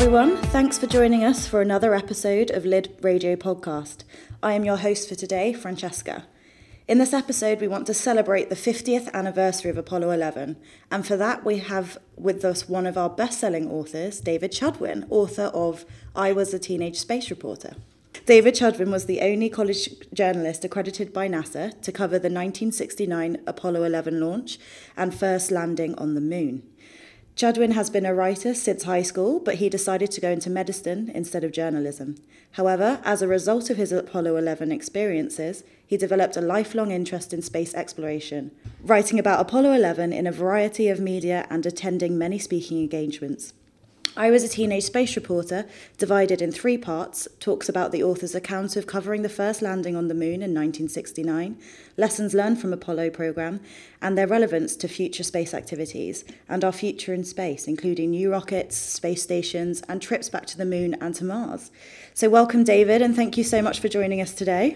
everyone, thanks for joining us for another episode of Lid Radio Podcast. I am your host for today, Francesca. In this episode, we want to celebrate the 50th anniversary of Apollo 11, and for that we have with us one of our best-selling authors, David Chudwin, author of I Was a Teenage Space Reporter. David Chudwin was the only college journalist accredited by NASA to cover the 1969 Apollo 11 launch and first landing on the moon. Chudwin has been a writer since high school, but he decided to go into medicine instead of journalism. However, as a result of his Apollo 11 experiences, he developed a lifelong interest in space exploration, writing about Apollo 11 in a variety of media and attending many speaking engagements. I Was a Teenage Space Reporter, divided in 3 parts, talks about the author's account of covering the first landing on the moon in 1969, lessons learned from Apollo program, and their relevance to future space activities, and our future in space, including new rockets, space stations, and trips back to the moon and to Mars. So welcome, David, and thank you so much for joining us today.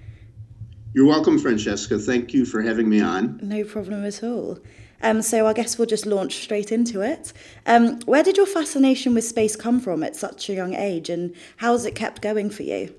You're welcome, Francesca. Thank you for having me on. No problem at all. So I guess we'll just launch straight into it. Where did your fascination with space come from at such a young age, and how has it kept going for you?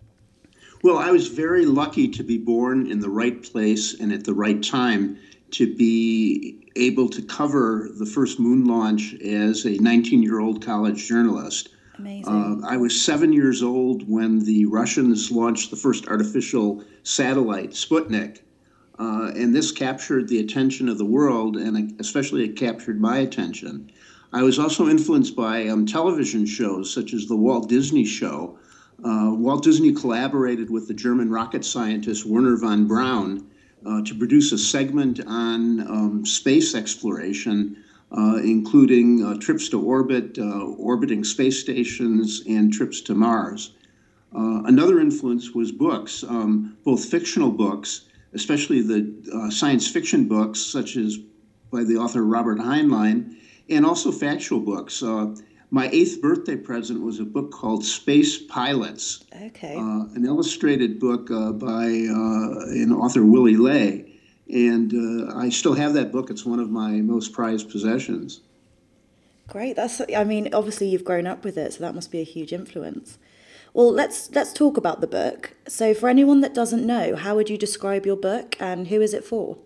Well, I was very lucky to be born in the right place and at the right time to be able to cover the first moon launch as a 19-year-old college journalist. Amazing. I was 7 years old when the Russians launched the first artificial satellite, Sputnik. And this captured the attention of the world, and especially it captured my attention. I was also influenced by television shows such as the Walt Disney Show. Walt Disney collaborated with the German rocket scientist Wernher von Braun to produce a segment on space exploration, including trips to orbit, orbiting space stations, and trips to Mars. Another influence was books, both fictional books, especially the science fiction books, such as by the author Robert Heinlein, and also factual books. My 8th birthday present was a book called Space Pilots, an illustrated book by an author, Willy Ley. And I still have that book. It's one of my most prized possessions. Great. Obviously you've grown up with it, so that must be a huge influence. Well, let's talk about the book. So for anyone that doesn't know, how would you describe your book and who is it for?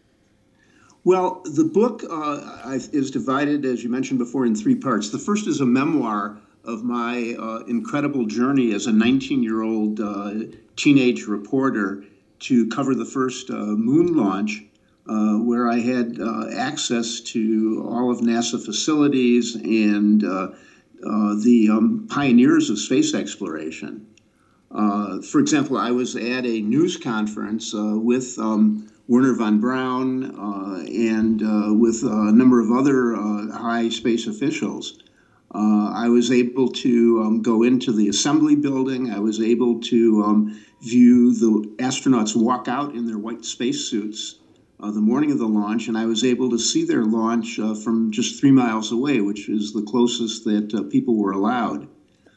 Well, the book is divided, as you mentioned before, in 3 parts. The first is a memoir of my incredible journey as a 19-year-old teenage reporter to cover the first moon launch, where I had access to all of NASA facilities and the pioneers of space exploration. For example, I was at a news conference with Wernher von Braun and with a number of other high space officials. I was able to go into the assembly building. I was able to view the astronauts walk out in their white spacesuits the morning of the launch, and I was able to see their launch from just 3 miles away, which is the closest that people were allowed.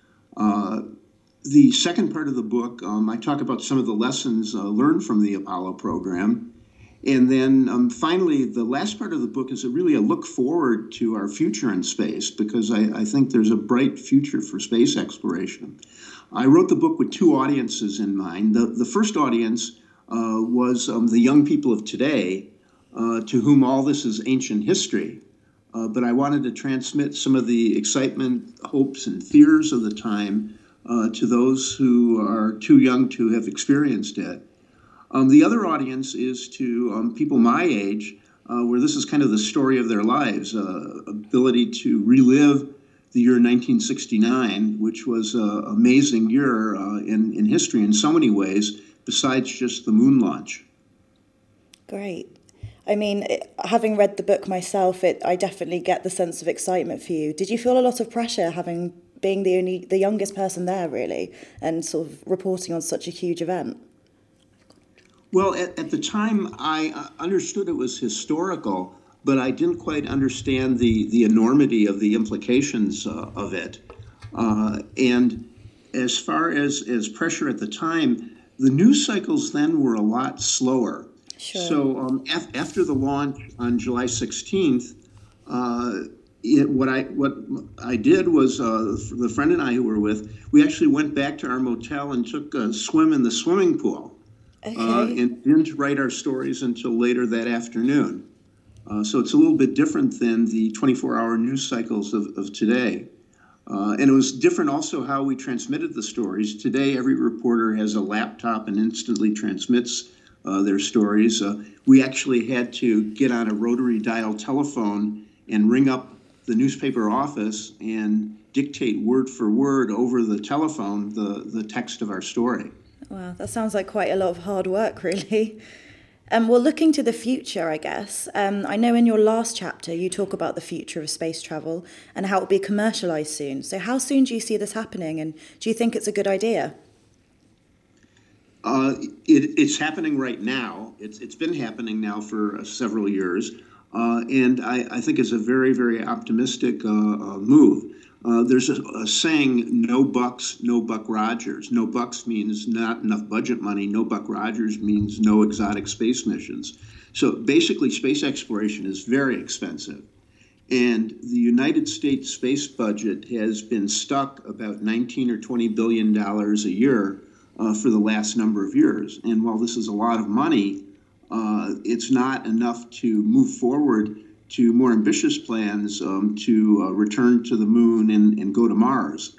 The second part of the book, I talk about some of the lessons learned from the Apollo program. And then finally, the last part of the book is really a look forward to our future in space, because I think there's a bright future for space exploration. I wrote the book with 2 audiences in mind. The first audience was the young people of today, to whom all this is ancient history. But I wanted to transmit some of the excitement, hopes, and fears of the time to those who are too young to have experienced it. The other audience is to people my age, where this is kind of the story of their lives, ability to relive the year 1969, which was an amazing year in history in so many ways, besides just the moon launch. Great. Having read the book myself, I definitely get the sense of excitement for you. Did you feel a lot of pressure being the youngest person there, really, and sort of reporting on such a huge event? Well, at the time, I understood it was historical, but I didn't quite understand the enormity of the implications of it. And as far as pressure at the time, the news cycles then were a lot slower. Sure. So after the launch on July 16th, What I did was the friend and I who were with, we actually went back to our motel and took a swim in the swimming pool, Okay. and didn't write our stories until later that afternoon. So it's a little bit different than the 24-hour news cycles of today. And it was different also how we transmitted the stories. Today, every reporter has a laptop and instantly transmits their stories. We actually had to get on a rotary dial telephone and ring up the newspaper office and dictate word for word over the telephone the text of our story. Wow, that sounds like quite a lot of hard work, really. Well, looking to the future, I guess. I know in your last chapter you talk about the future of space travel and how it will be commercialized soon. So, how soon do you see this happening, and do you think it's a good idea? It's happening right now. It's been happening now for several years, and I think it's a very, very optimistic move. There's a saying, no bucks, no Buck Rogers. No bucks means not enough budget money. No Buck Rogers means no exotic space missions. So basically, space exploration is very expensive. And the United States space budget has been stuck about 19 or $20 billion a year for the last number of years. And while this is a lot of money, it's not enough to move forward to more ambitious plans to return to the moon and go to Mars.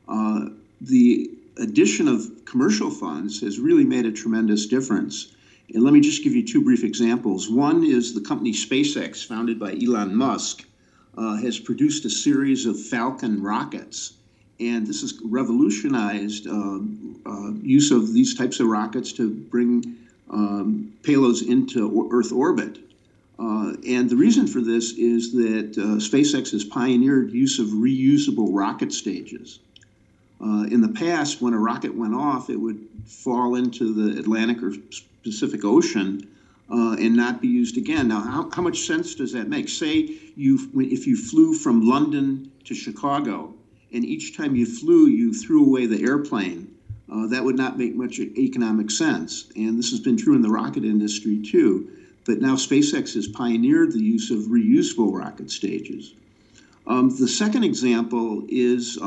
The addition of commercial funds has really made a tremendous difference. And let me just give you two brief examples. One is the company SpaceX, founded by Elon Musk, has produced a series of Falcon rockets. And this has revolutionized use of these types of rockets to bring payloads into Earth orbit. And the reason for this is that SpaceX has pioneered use of reusable rocket stages. In the past, when a rocket went off, it would fall into the Atlantic or Pacific Ocean and not be used again. Now, how much sense does that make? Say if you flew from London to Chicago, and each time you flew, you threw away the airplane. That would not make much economic sense. And this has been true in the rocket industry, too. But now SpaceX has pioneered the use of reusable rocket stages. The second example is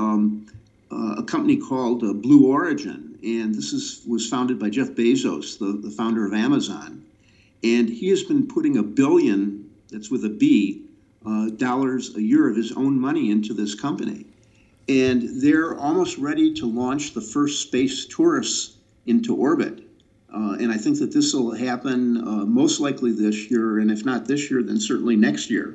a company called Blue Origin. And this was founded by Jeff Bezos, the founder of Amazon. And he has been putting $1 billion, that's with a B, dollars a year of his own money into this company. And they're almost ready to launch the first space tourists into orbit. And I think that this will happen most likely this year, and if not this year, then certainly next year.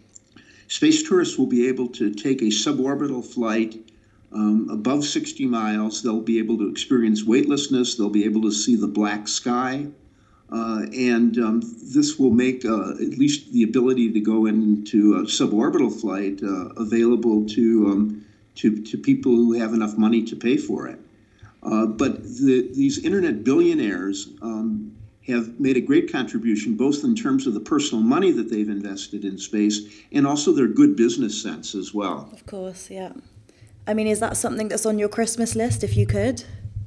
Space tourists will be able to take a suborbital flight above 60 miles. They'll be able to experience weightlessness. They'll be able to see the black sky. And this will make at least the ability to go into a suborbital flight available to people who have enough money to pay for it. But these internet billionaires have made a great contribution, both in terms of the personal money that they've invested in space and also their good business sense as well. Of course, yeah. I mean, is that something that's on your Christmas list, if you could?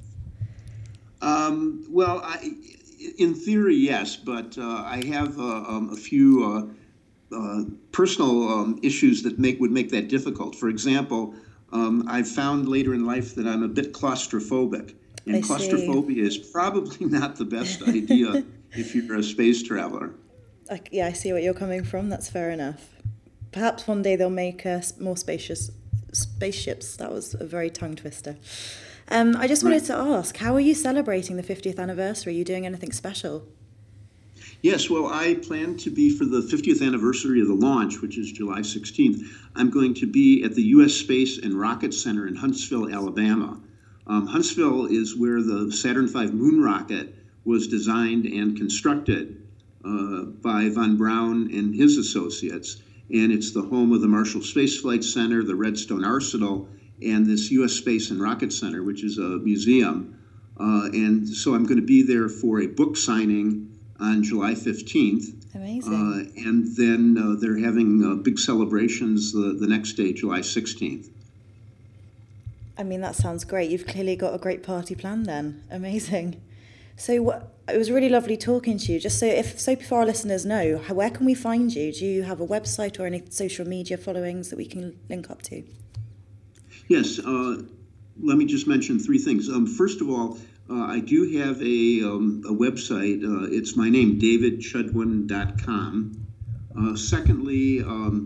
Well, in theory, yes, but I have a few personal issues that would make that difficult. For example, I've found later in life that I'm a bit claustrophobic, and I see. claustrophobia is probably not the best idea if you're a space traveler. Yeah, I see where you're coming from. That's fair enough. Perhaps one day they'll make more spacious spaceships. That was a very tongue twister. I just wanted Right. to ask, how are you celebrating the 50th anniversary? Are you doing anything special? Yes, well, I plan to be for the 50th anniversary of the launch, which is July 16th. I'm going to be at the U.S. Space and Rocket Center in Huntsville, Alabama. Huntsville is where the Saturn V moon rocket was designed and constructed by von Braun and his associates. And it's the home of the Marshall Space Flight Center, the Redstone Arsenal, and this U.S. Space and Rocket Center, which is a museum. And so I'm going to be there for a book signing on July 15th. Amazing. And then they're having big celebrations the next day, July 16th. I mean, that sounds great. You've clearly got a great party planned then. Amazing. So it was really lovely talking to you. Just so before our listeners know, where can we find you? Do you have a website or any social media followings that we can link up to? Yes. Let me just mention three things. First of all, I do have a website. It's my name, davidchudwin.com. Secondly,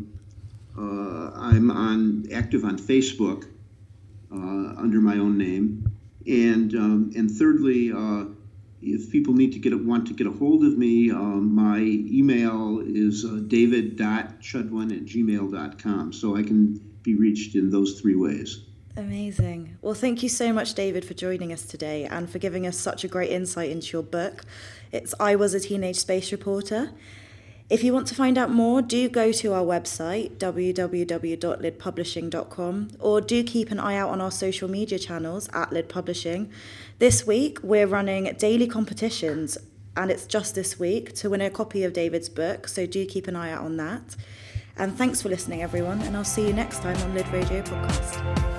I'm active on Facebook under my own name. And thirdly, if people want to get a hold of me, my email is david.chudwin@gmail.com. So I can be reached in those three ways. Amazing. Well, thank you so much, David, for joining us today and for giving us such a great insight into your book. It's I Was a Teenage Space Reporter. If you want to find out more, do go to our website, www.lidpublishing.com, or do keep an eye out on our social media channels at Lid Publishing. This week, we're running daily competitions, and it's just this week, to win a copy of David's book, so do keep an eye out on that. And thanks for listening, everyone, and I'll see you next time on Lid Radio Podcast.